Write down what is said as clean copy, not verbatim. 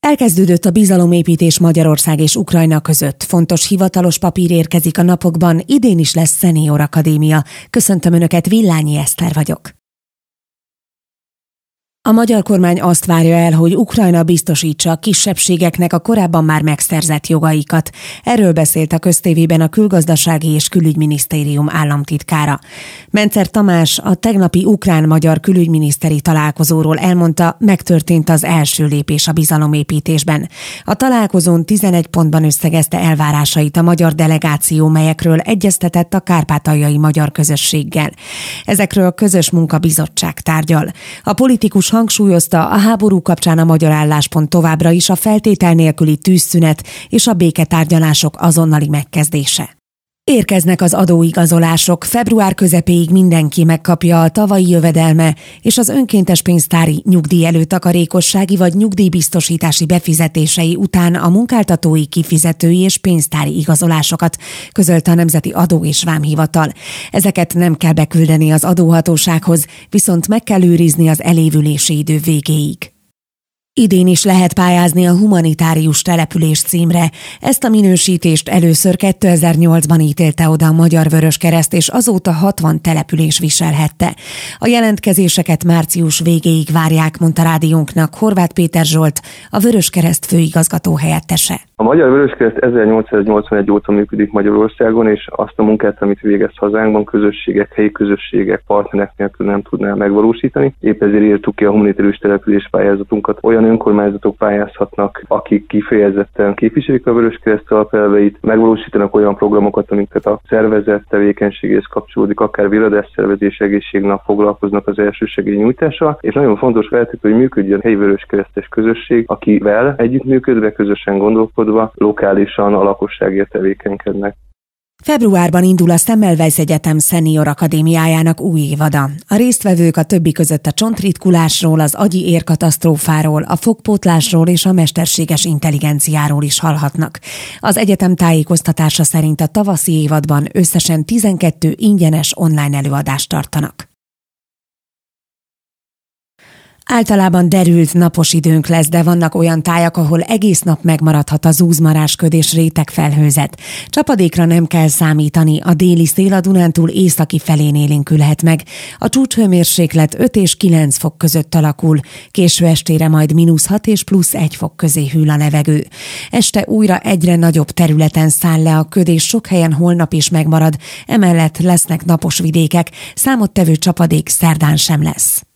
Elkezdődött a bizalomépítés Magyarország és Ukrajna között. Fontos hivatalos papír érkezik a napokban, idén is lesz Senior Akadémia. Köszöntöm Önöket, Villányi Eszter vagyok. A magyar kormány azt várja el, hogy Ukrajna biztosítsa a kisebbségeknek a korábban már megszerzett jogaikat. Erről beszélt a köztévében a Külgazdasági és Külügyminisztérium államtitkára. Mencer Tamás a tegnapi ukrán-magyar külügyminiszteri találkozóról elmondta, megtörtént az első lépés a bizalomépítésben. A találkozón 11 pontban összegezte elvárásait a magyar delegáció, melyekről egyeztetett a kárpátaljai magyar közösséggel. Ezekről a közös munkabizottság tárgyal. A politikus hangsúlyozta, a háború kapcsán a magyar álláspont továbbra is a feltétel nélküli tűzszünet és a béketárgyalások azonnali megkezdése. Érkeznek az adóigazolások, február közepéig mindenki megkapja a tavalyi jövedelme és az önkéntes pénztári nyugdíj-előtakarékossági vagy nyugdíjbiztosítási befizetései után a munkáltatói, kifizetői és pénztári igazolásokat, közölte a Nemzeti Adó- és Vámhivatal. Ezeket nem kell beküldeni az adóhatósághoz, viszont meg kell őrizni az elévülési idő végéig. Idén is lehet pályázni a humanitárius település címre. Ezt a minősítést először 2008-ban ítélte oda a Magyar Vöröskereszt, és azóta 60 település viselhette. A jelentkezéseket március végéig várják, mondta rádiónknak Horváth Péter Zsolt, a Vöröskereszt főigazgató helyettese. A Magyar Vöröskereszt 1881 óta működik Magyarországon, és azt a munkát, amit végez hazánkban, közösségek, helyi közösségek, partnerek nélkül nem tudná megvalósítani. Épp ezért írtuk ki a humanitárius település pályázatunkat. Olyan önkormányzatok pályázhatnak, akik kifejezetten képviselik a Vöröskereszt alapelveit, megvalósítanak olyan programokat, amiket a szervezet tevékenységéhez kapcsolódik, akár viradásszervezés, egészségnap foglalkoznak az elsősegély nyújtással, és nagyon fontos feltétlenül, hogy működjön helyi vöröskeresztes közösség, akivel együttműködve, közösen gondolkodva, lokálisan a lakosságért tevékenykednek. Februárban indul a Semmelweis Egyetem Senior Akadémiájának új évada. A résztvevők a többi között a csontritkulásról, az agyi érkatasztrófáról, a fogpótlásról és a mesterséges intelligenciáról is hallhatnak. Az egyetem tájékoztatása szerint a tavaszi évadban összesen 12 ingyenes online előadást tartanak. Általában derült, napos időnk lesz, de vannak olyan tájak, ahol egész nap megmaradhat a zúzmarásköd és rétegfelhőzet. Csapadékra nem kell számítani, a déli szél a Dunántúl északi felén élénkülhet meg. A csúcshőmérséklet 5 és 9 fok között alakul, késő estére majd -6 és +1 fok közé hűl a levegő. Este újra egyre nagyobb területen száll le a köd, és sok helyen holnap is megmarad, emellett lesznek napos vidékek, számottevő csapadék szerdán sem lesz.